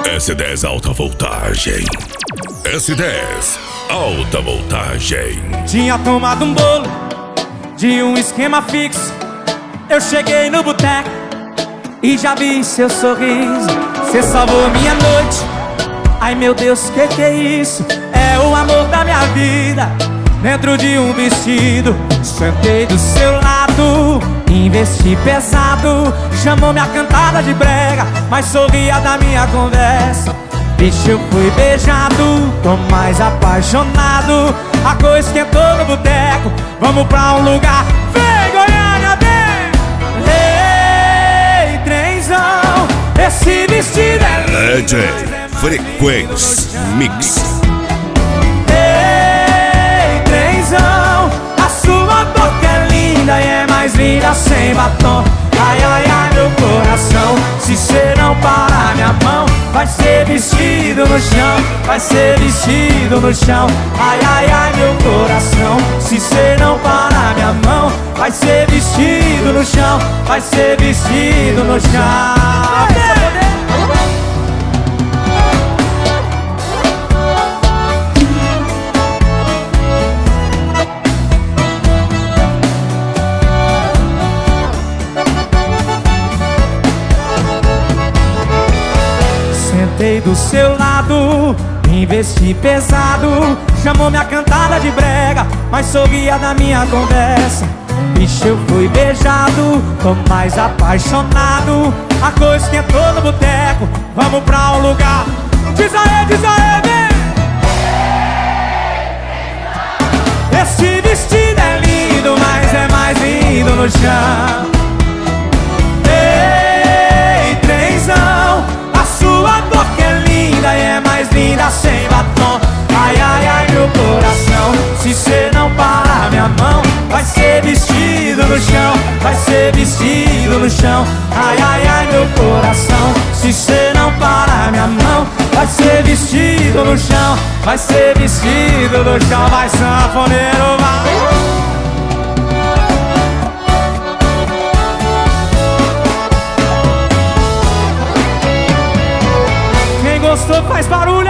S10 alta voltagem. S10 alta voltagem. Tinha tomado um bolo de um esquema fixo. Eu cheguei no boteco e já vi seu sorriso. Cê salvou minha noite. Ai meu Deus, que é isso? É o amor da minha vida dentro de um vestido. Sentei do seu lado, investi pesado. Chamou minha cantada de brega, mas sorria da minha conversa. Bicho, eu fui beijado, tô mais apaixonado. A coisa esquentou no boteco, vamos pra um lugar. Vem, Goiânia, vem! Ei, trenzão, esse vestido é lindo. DJ Frequência Mix. Ei, trenzão, a sua boca é linda e é mais linda sem batom. Ai, ai, ai, meu coração, se cê não parar minha mão, vai ser vestido no chão, vai ser vestido no chão. Ai, ai, ai, meu coração, se cê não parar minha mão, vai ser vestido no chão, vai ser vestido no chão. Sentei do seu lado, investi pesado. Chamou minha cantada de brega, mas sorria da minha conversa. Bicho, eu fui beijado, tô mais apaixonado. A coisa esquentou no boteco, vamos pra um lugar. Diz aí, vem! Esse vestido é lindo, mas é mais lindo no chão. Ei, trenzão, a sua boca é linda e é mais linda sem batom. Ai, ai, ai, meu coração, se cê não parar minha mão, vai ser vestido no chão, vai ser vestido no chão. Ai, ai, ai, meu coração, se cê não parar minha mão, vai ser vestido no chão, vai ser vestido no chão. Vai, sanfoneiro, vai!